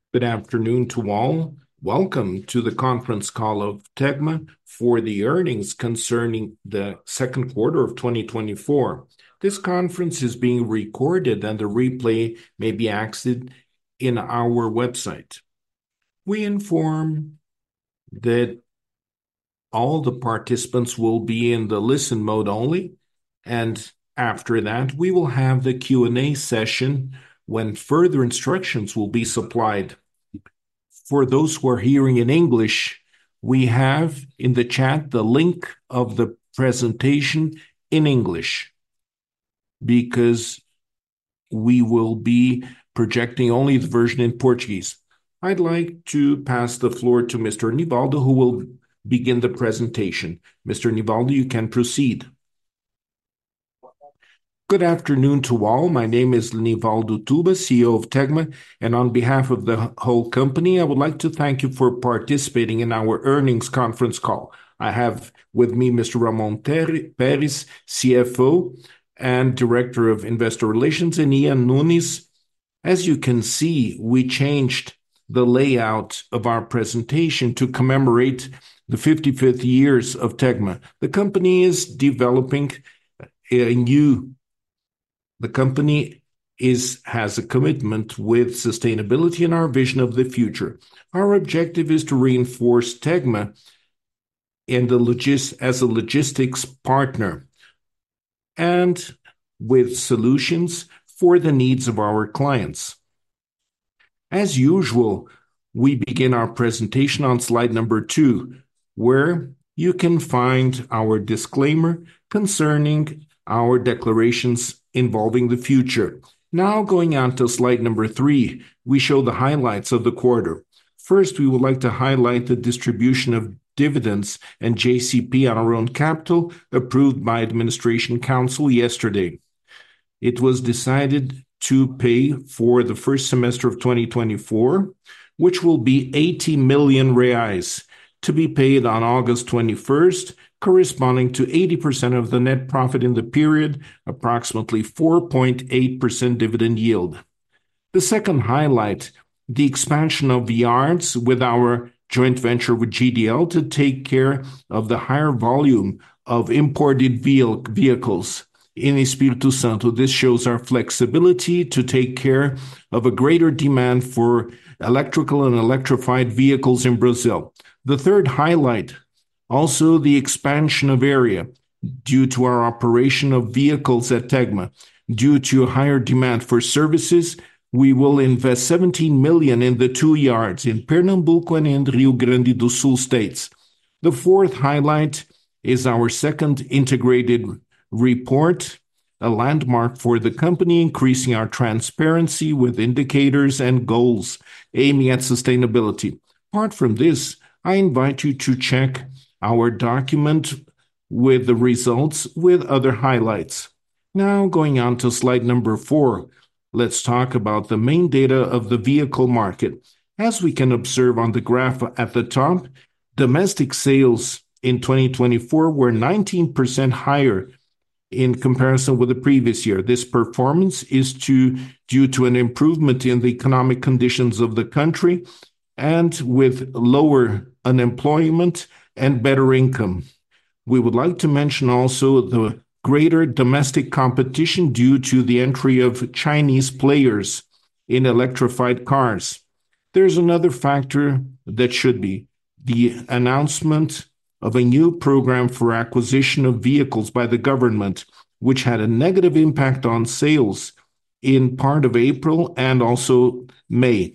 Good afternoon to all. Welcome to the conference call of Tegma for the earnings concerning the second quarter of 2024. This conference is being recorded and the replay may be accessed in our website. We inform that all the participants will be in the listen mode only, and after that we will have the Q&A session when further instructions will be supplied. For those who are hearing in English, we have in the chat the link of the presentation in English, because we will be projecting only the version in Portuguese. I'd like to pass the floor to Mr. Nivaldo, who will begin the presentation. Mr. Nivaldo, you can proceed. Good afternoon to all. My name is Nivaldo Tuba, CEO of Tegma, and on behalf of the whole company, I would like to thank you for participating in our earnings conference call. I have with me Mr. Ramon Peres, CFO and Director of Investor Relations, and Ian Nunes. As you can see, we changed the layout of our presentation to commemorate the 55th years of Tegma. The company is developing a new The company has a commitment with sustainability and our vision of the future. Our objective is to reinforce Tegma as a logistics partner and with solutions for the needs of our clients. As usual, we begin our presentation on slide number 2, where you can find our disclaimer concerning our declarations involving the future. Now going on to slide number 3, we show the highlights of the quarter. First, we would like to highlight the distribution of dividends and JCP on our own capital approved by Administration Council yesterday. It was decided to pay for the first semester of 2024, which will be 80 million reais, to be paid on August 21st, corresponding to 80% of the net profit in the period, approximately 4.8% dividend yield. The second highlight, the expansion of yards with our joint venture with GDL to take care of the higher volume of imported vehicles in Espírito Santo. This shows our flexibility to take care of a greater demand for electrical and electrified vehicles in Brazil. The third highlight, also the expansion of area due to our operation of vehicles at Tegma. Due to a higher demand for services, we will invest 17 million in the 2 yards in Pernambuco and in Rio Grande do Sul states. The fourth highlight is our second integrated report, a landmark for the company, increasing our transparency with indicators and goals aiming at sustainability. Apart from this, I invite you to check our document with the results with other highlights. Now going on to slide number 4, let's talk about the main data of the vehicle market. As we can observe on the graph at the top, domestic sales in 2024 were 19% higher in comparison with the previous year. This performance is due to an improvement in the economic conditions of the country and with lower unemployment and better income. We would like to mention also the greater domestic competition due to the entry of Chinese players in electrified cars. There's another factor that should be the announcement of a new program for acquisition of vehicles by the government, which had a negative impact on sales in part of April and also May.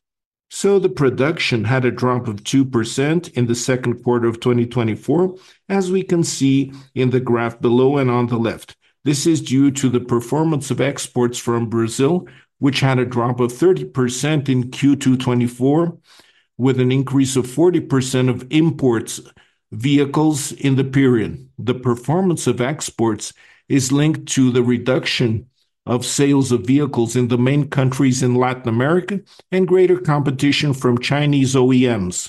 So the production had a drop of 2% in the second quarter of 2024, as we can see in the graph below and on the left. This is due to the performance of exports from Brazil, which had a drop of 30% in Q2 24, with an increase of 40% of imports vehicles in the period. The performance of exports is linked to the reduction of sales of vehicles in the main countries in Latin America and greater competition from Chinese OEMs.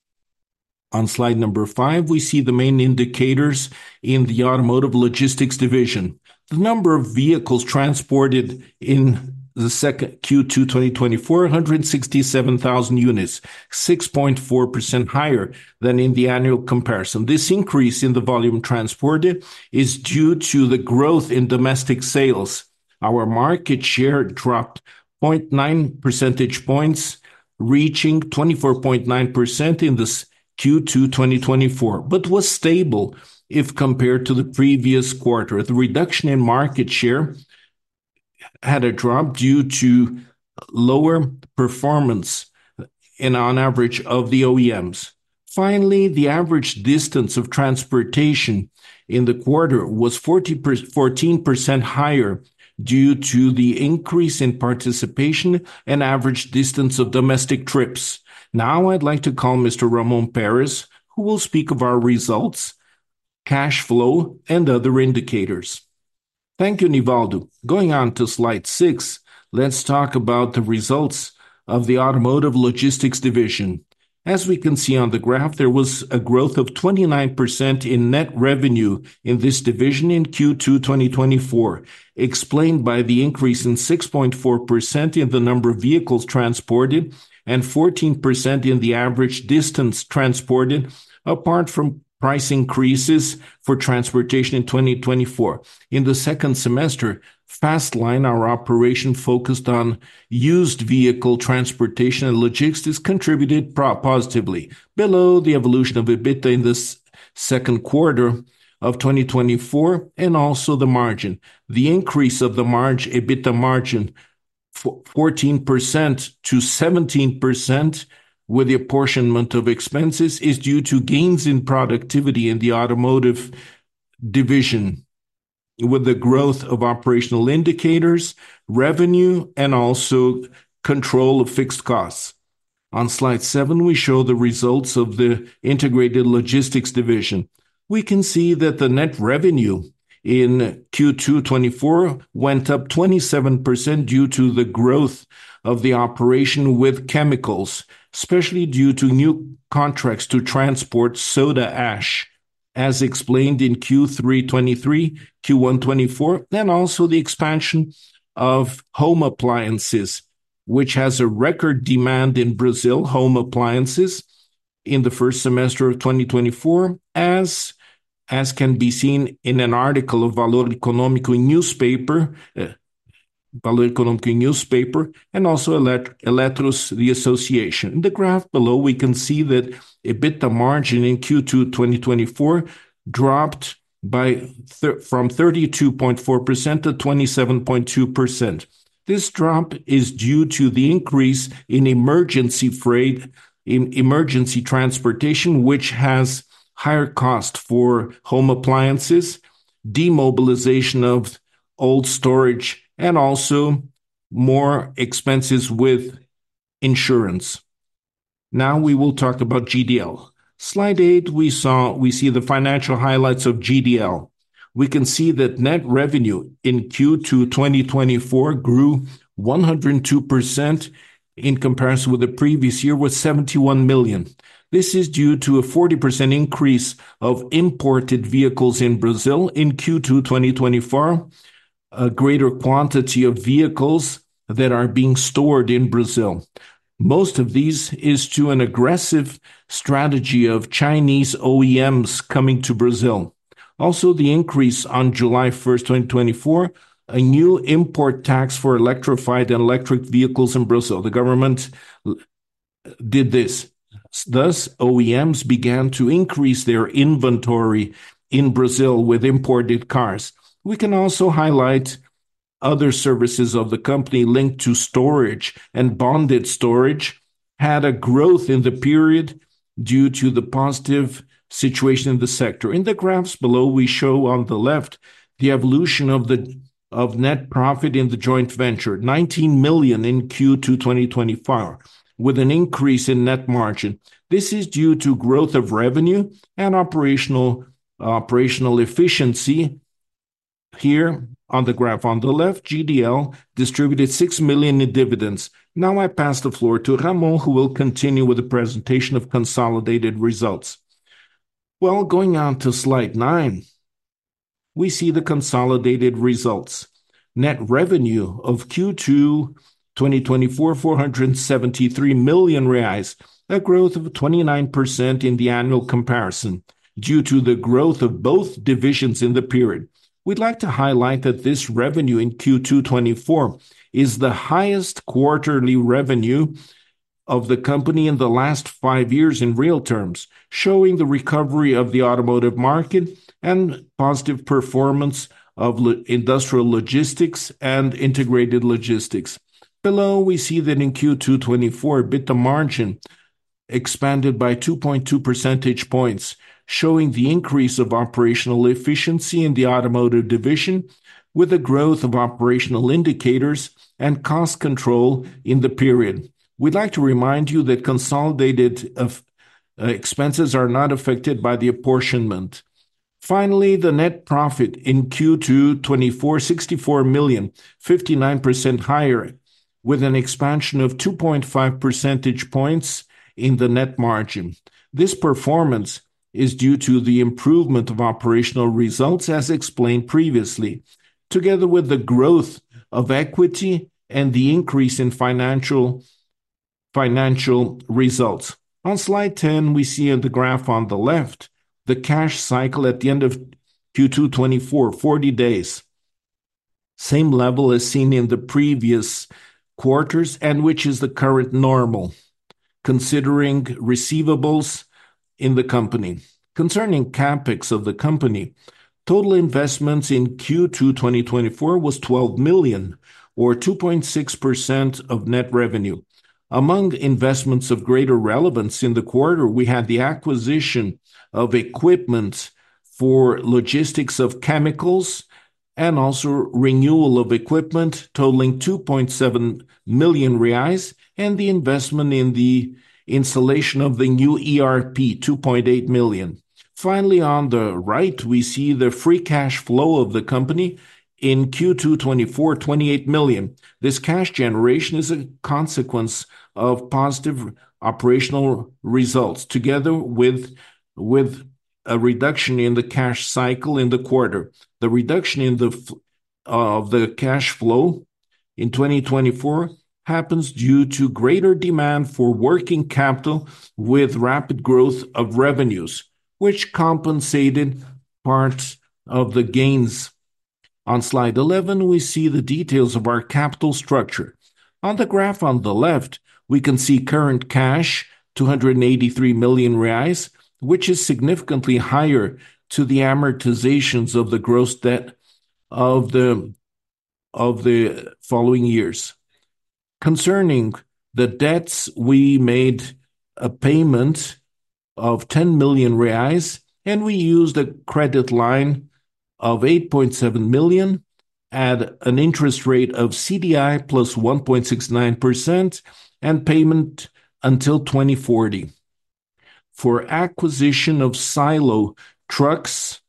On slide number 5, we see the main indicators in the automotive logistics division. The number of vehicles transported in the second Q2 2024, 167,000 units, 6.4% higher than in the annual comparison. This increase in the volume transported is due to the growth in domestic sales. Our market share dropped 0.9 percentage points, reaching 24.9% in this Q2 2024, but was stable if compared to the previous quarter. The reduction in market share had a drop due to lower performance on average of the OEMs. Finally, the average distance of transportation in the quarter was 14% higher due to the increase in participation and average distance of domestic trips. Now I'd like to call Mr. Ramon Perez, who will speak of our results, cash flow, and other indicators. Thank you, Nivaldo. Going on to slide 6, let's talk about the results of the Automotive Logistics Division. As we can see on the graph, there was a growth of 29% in net revenue in this division in Q2 2024, explained by the increase in 6.4% in the number of vehicles transported and 14% in the average distance transported, apart from price increases for transportation in 2024. In the second semester, Fastline, our operation focused on used vehicle transportation and logistics, contributed positively. Below the evolution of EBITDA in the second quarter of 2024 and also the margin. The increase of the EBITDA margin 14% to 17% with the apportionment of expenses is due to gains in productivity in the automotive division, with the growth of operational indicators, revenue, and also control of fixed costs. On slide 7, we show the results of the Integrated Logistics Division. We can see that the net revenue in Q2 24 went up 27% due to the growth of the operation with chemicals, especially due to new contracts to transport soda ash, as explained in Q3 23, Q1 24, and also the expansion of home appliances, which has a record demand in Brazil, home appliances, in the first semester of 2024, as can be seen in an article of Valor Econômico newspaper, and also Eletros, the association. In the graph below, we can see that EBITDA margin in Q2 2024 dropped from 32.4% to 27.2%. This drop is due to the increase in emergency freight, in emergency transportation, which has higher cost for home appliances, demobilization of old storage, and also more expenses with insurance. Now we will talk about GDL. Slide 8, we see the financial highlights of GDL. We can see that net revenue in Q2 2024 grew 102% in comparison with the previous year, with 71 million. This is due to a 40% increase of imported vehicles in Brazil in Q2 2024, a greater quantity of vehicles that are being stored in Brazil. Most of these is to an aggressive strategy of Chinese OEMs coming to Brazil. Also, the increase on July 1st, 2024, a new import tax for electrified and electric vehicles in Brazil. The government did this. Thus, OEMs began to increase their inventory in Brazil with imported cars. We can also highlight other services of the company linked to storage and bonded storage had a growth in the period due to the positive situation in the sector. In the graphs below, we show on the left the evolution of net profit in the joint venture, 19 million in Q2 2024, with an increase in net margin. This is due to growth of revenue and operational efficiency. Here on the graph on the left, GDL distributed 6 million in dividends. Now I pass the floor to Ramon, who will continue with the presentation of consolidated results. Well, going on to slide 9, we see the consolidated results. Net revenue of Q2 2024, 473 million reais, a growth of 29% in the annual comparison, due to the growth of both divisions in the period. We'd like to highlight that this revenue in Q2 24 is the highest quarterly revenue of the company in the last 5 years in real terms, showing the recovery of the automotive market and positive performance of industrial logistics and integrated logistics. Below, we see that in Q2 24, EBITDA margin expanded by 2.2 percentage points, showing the increase of operational efficiency in the automotive division, with the growth of operational indicators and cost control in the period. We'd like to remind you that consolidated expenses are not affected by the apportionment. Finally, the net profit in Q2 24, 64 million, 59% higher, with an expansion of 2.5 percentage points in the net margin. This performance is due to the improvement of operational results, as explained previously, together with the growth of equity and the increase in financial results. On slide 10, we see in the graph on the left the cash cycle at the end of Q2 24, 40 days. Same level as seen in the previous quarters, and which is the current normal, considering receivables in the company. Concerning CapEx of the company, total investments in Q2 2024 was 12 million, or 2.6% of net revenue. Among investments of greater relevance in the quarter, we had the acquisition of equipment for logistics of chemicals and also renewal of equipment totaling 2.7 million reais, and the investment in the installation of the new ERP, 2.8 million. Finally, on the right, we see the free cash flow of the company in Q2 24, 28 million. This cash generation is a consequence of positive operational results, together with a reduction in the cash cycle in the quarter. The reduction in the cash flow in 2024 happens due to greater demand for working capital with rapid growth of revenues, which compensated part of the gains. On slide 11, we see the details of our capital structure. On the graph on the left, we can see current cash, 283 million reais, which is significantly higher to the amortizations of the gross debt of the following years. Concerning the debts, we made a payment of 10 million reais, and we used a credit line of 8.7 million at an interest rate of CDI plus 1.69% and payment until 2040. For acquisition of silo trucks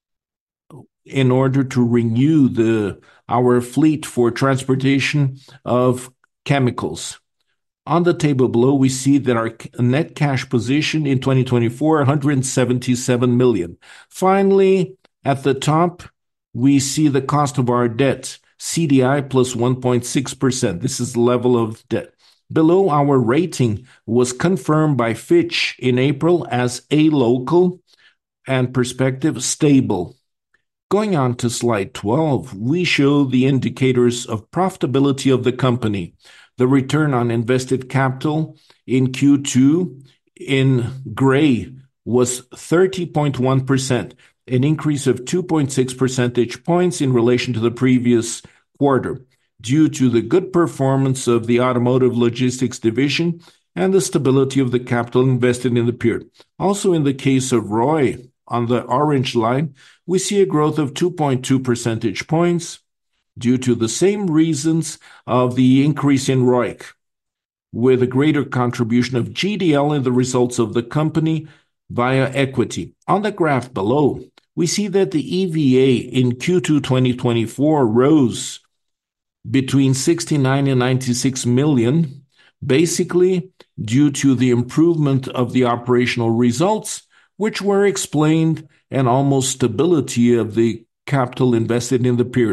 in order to renew our fleet for transportation of chemicals. On the table below, we see that our net cash position in 2024, 177 million. Finally, at the top, we see the cost of our debt, CDI plus 1.6%. This is the level of debt. Below, our rating was confirmed by Fitch in April as A local and perspective stable. Going on to slide 12, we show the indicators of profitability of the company. The return on invested capital in Q2 in gray was 30.1%, an increase of 2.6 percentage points in relation to the previous quarter, due to the good performance of the automotive logistics division and the stability of the capital invested in the period. Also, in the case of ROI, on the orange line, we see a growth of 2.2 percentage points due to the same reasons of the increase in ROIC, with a greater contribution of GDL in the results of the company via equity. On the graph below, we see that the EVA in Q2 2024 rose between 69 and 96 million, basically due to the improvement of the operational results, which were explained, and almost stability of the capital invested in the period.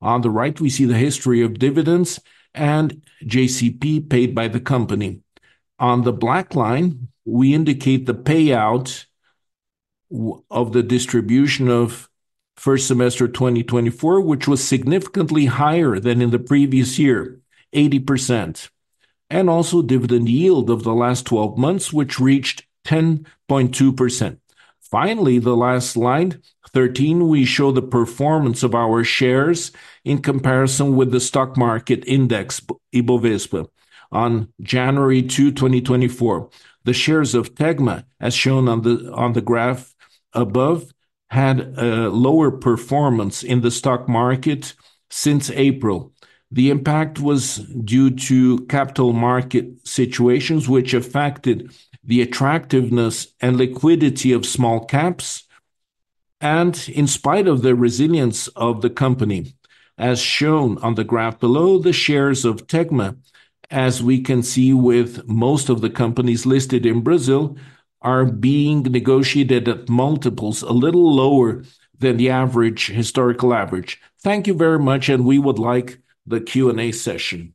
On the right, we see the history of dividends and JCP paid by the company. On the black line, we indicate the payout of the distribution of first semester 2024, which was significantly higher than in the previous year, 80%, and also dividend yield of the last 12 months, which reached 10.2%. Finally, the last slide, 13, we show the performance of our shares in comparison with the stock market index, Ibovespa, on January 2, 2024. The shares of Tegma, as shown on the graph above, had a lower performance in the stock market since April. The impact was due to capital market situations which affected the attractiveness and liquidity of small caps, and in spite of the resilience of the company. As shown on the graph below, the shares of Tegma, as we can see with most of the companies listed in Brazil, are being negotiated at multiples a little lower than the average, historical average. Thank you very much, and we would like the Q&A session.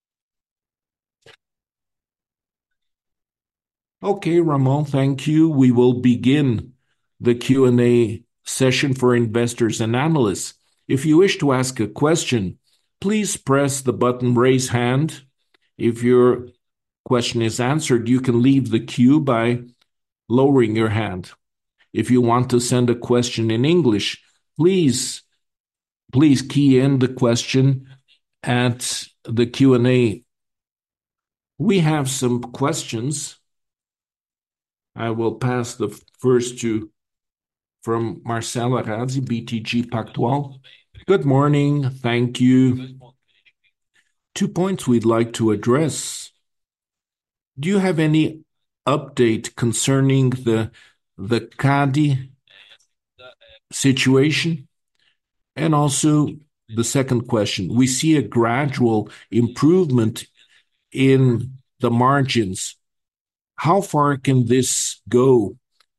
Okay, Ramon, thank you. We will begin the Q&A session for investors and analysts. If you wish to ask a question, please press the button Raise Hand. If your question is answered, you can leave the queue by lowering your hand. If you want to send a question in English, please key in the question at the Q&A. We have some questions. I will pass the first from Marcelo Arazi, BTG Pactual. Good morning. Thank you. 2 points we'd like to address. Do you have any update concerning the CADE situation? And also the second question, we see a gradual improvement in the margins. How far can this go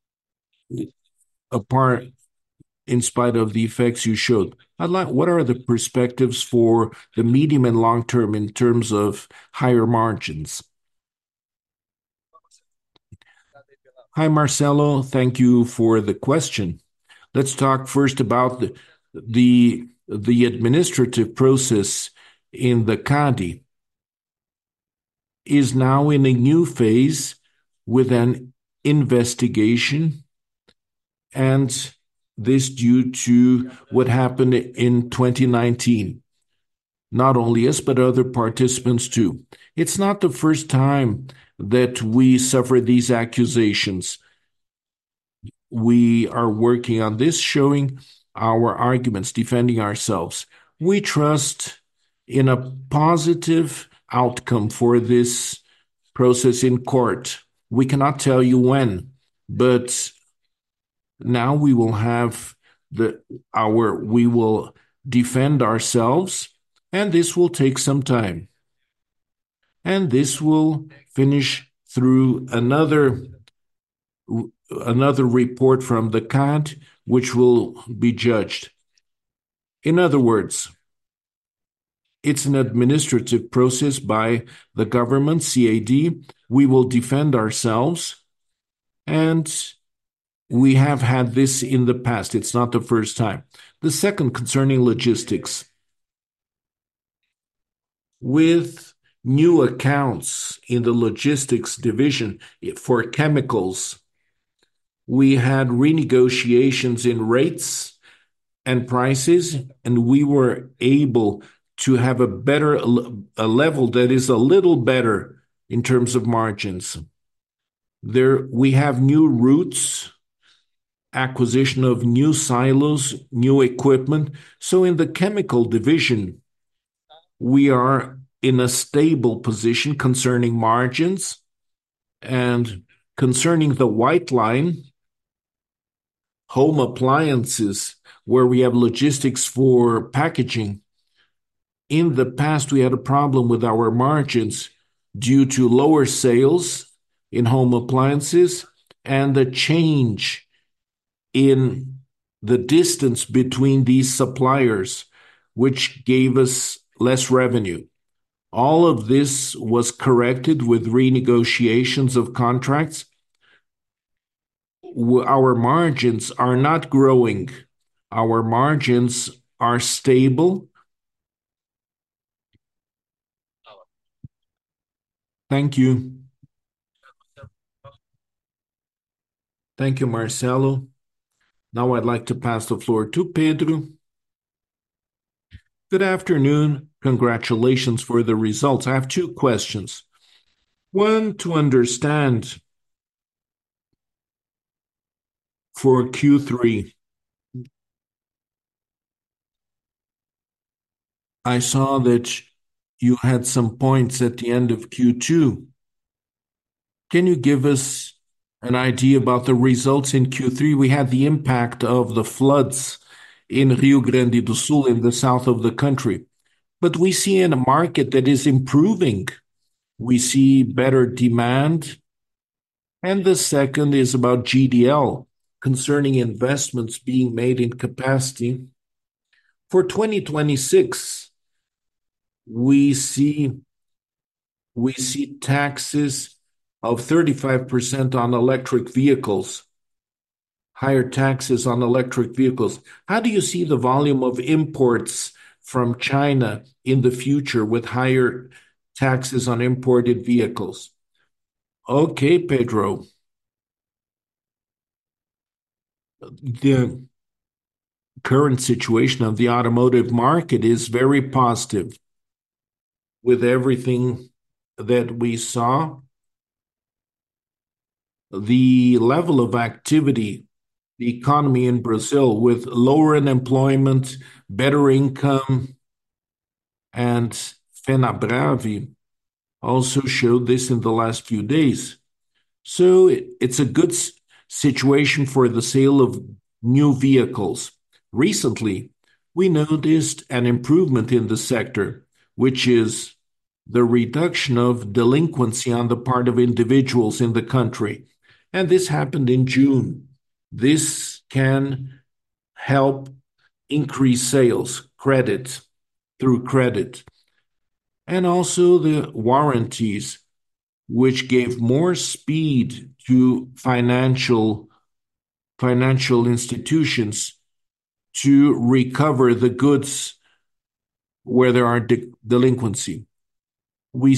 apart in spite of the effects you showed? What are the perspectives for the medium and long term in terms of higher margins? Hi, Marcelo. Thank you for the question. Let's talk first about the administrative process in the CADE is now in a new phase with an investigation, and this due to what happened in 2019. Not only us, but other participants too. It's not the first time that we suffer these accusations. We are working on this, showing our arguments, defending ourselves. We trust in a positive outcome for this process in court. We cannot tell you when, but now we will have we will defend ourselves, and this will take some time. And this will finish through another report from the CADE, which will be judged. In other words, it's an administrative process by the government, CADE. We will defend ourselves, and we have had this in the past. It's not the first time. The second, concerning logistics. With new accounts in the logistics division for chemicals, we had renegotiations in rates and prices, and we were able to have a level that is a little better in terms of margins. We have new routes, acquisition of new silos, new equipment. So in the chemical division, we are in a stable position concerning margins, and concerning the white line, home appliances, where we have logistics for packaging. In the past, we had a problem with our margins due to lower sales in home appliances and the change in the distance between these suppliers. which gave us less revenue. All of this was corrected with renegotiations of contracts. Our margins are not growing. Our margins are stable. Thank you. Thank you, Marcelo. Now I'd like to pass the floor to Pedro. Good afternoon. Congratulations for the results. I have two questions. One, to understand for Q3, I saw that you had some points at the end of Q2. Can you give us an idea about the results in Q3? We had the impact of the floods in Rio Grande do Sul, in the south of the country. But we see in a market that is improving. We see better demand. And the second is about GDL, concerning investments being made in capacity. For 2026, we see taxes of 35% on electric vehicles, higher taxes on electric vehicles. How do you see the volume of imports from China in the future with higher taxes on imported vehicles? Okay, Pedro. The current situation of the automotive market is very positive. With everything that we saw, the level of activity, the economy in Brazil, with lower unemployment, better income, and Fenabrave also showed this in the last few days. So it's a good situation for the sale of new vehicles. Recently, we noticed an improvement in the sector, which is the reduction of delinquency on the part of individuals in the country. And this happened in June. This can help increase sales, credit, through credit. And also the warranties, which gave more speed to financial institutions to recover the goods where there are delinquency. We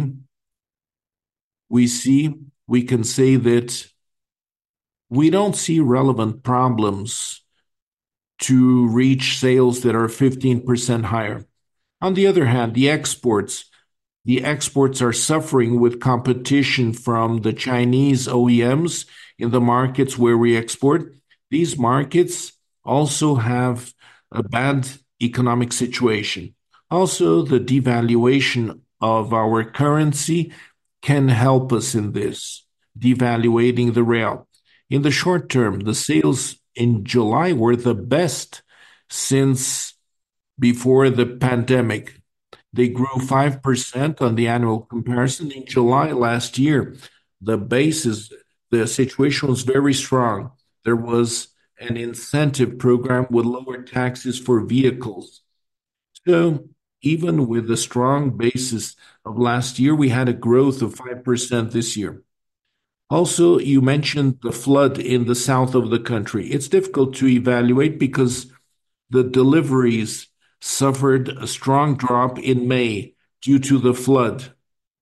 can say that we don't see relevant problems to reach sales that are 15% higher. On the other hand, the exports are suffering with competition from the Chinese OEMs in the markets where we export. These markets also have a bad economic situation. Also, the devaluation of our currency can help us in this, devaluating the real. In the short term, the sales in July were the best since before the pandemic. They grew 5% on the annual comparison. In July last year, the situation was very strong. There was an incentive program with lower taxes for vehicles. So even with the strong basis of last year, we had a growth of 5% this year. Also, you mentioned the flood in the south of the country. It's difficult to evaluate because the deliveries suffered a strong drop in May due to the flood,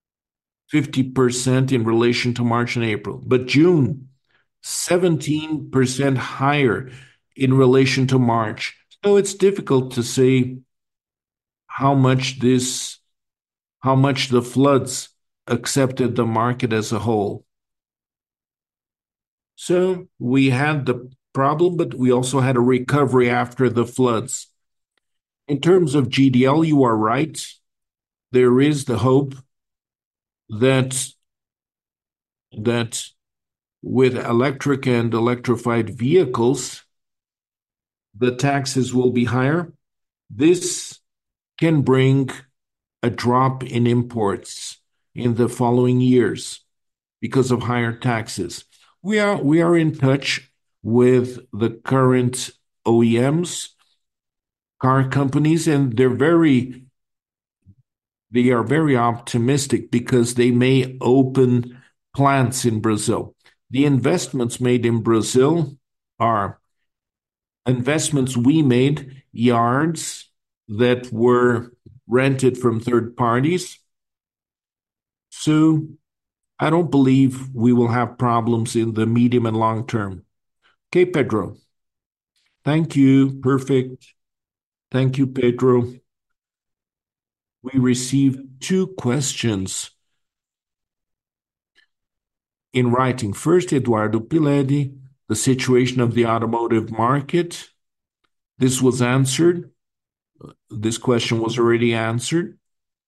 50% in relation to March and April. But June, 17% higher in relation to March. So it's difficult to say how much the floods affected the market as a whole. So we had the problem, but we also had a recovery after the floods. In terms of GDL, you are right. There is the hope that with electric and electrified vehicles, the taxes will be higher. This can bring a drop in imports in the following years because of higher taxes. We are in touch with the current OEMs car companies, and they are very optimistic because they may open plants in Brazil. The investments made in Brazil are investments we made, yards that were rented from third parties. So I don't believe we will have problems in the medium and long term. Okay, Pedro. Thank you. Perfect. Thank you, Pedro. We received two questions in writing. First, Eduardo Piledi, the situation of the automotive market. This was answered. This question was already answered.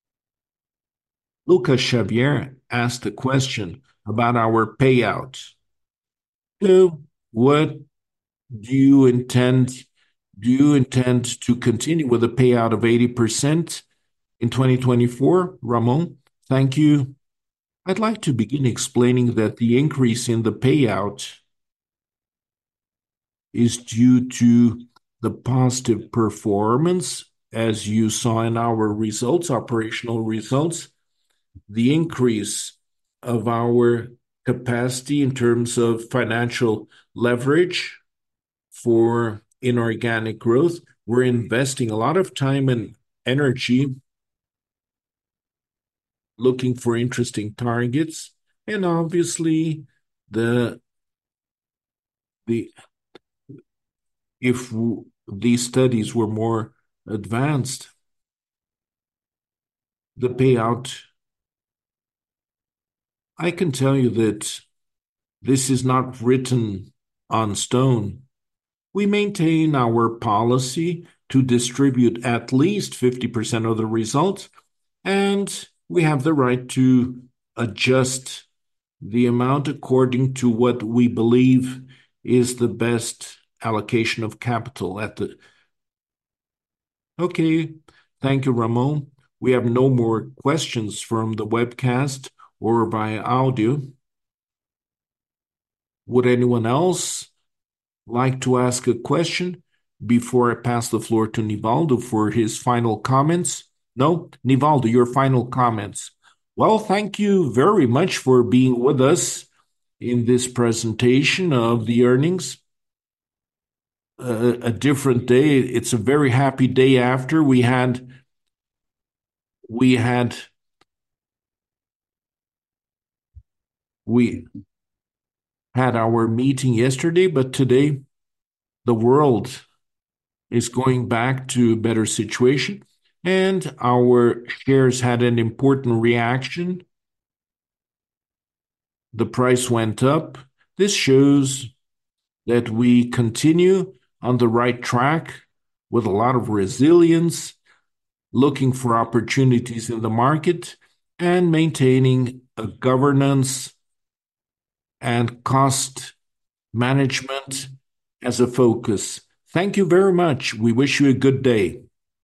Lucas Xavier asked a question about our payout. So, what do you intend? Do you intend to continue with a payout of 80% in 2024? Ramon, thank you. I'd like to begin explaining that the increase in the payout is due to the positive performance, as you saw in our results, operational results, the increase of our capacity in terms of financial leverage for inorganic growth. We're investing a lot of time and energy looking for interesting targets, and obviously, the the if these studies were more advanced, the payout, I can tell you that this is not written on stone. We maintain our policy to distribute at least 50% of the results, and we have the right to adjust the amount according to what we believe is the best allocation of capital at the. Okay, thank you, Ramon. We have no more questions from the webcast or via audio. Would anyone else like to ask a question before I pass the floor to Nivaldo for his final comments? No? Nivaldo, your final comments. Well, thank you very much for being with us in this presentation of the earnings. A different day. It's a very happy day after we had we had our meeting yesterday, but today the world is going back to a better situation, and our shares had an important reaction. The price went up. This shows that we continue on the right track with a lot of resilience, looking for opportunities in the market, and maintaining a governance and cost management as a focus. Thank you very much. We wish you a good day.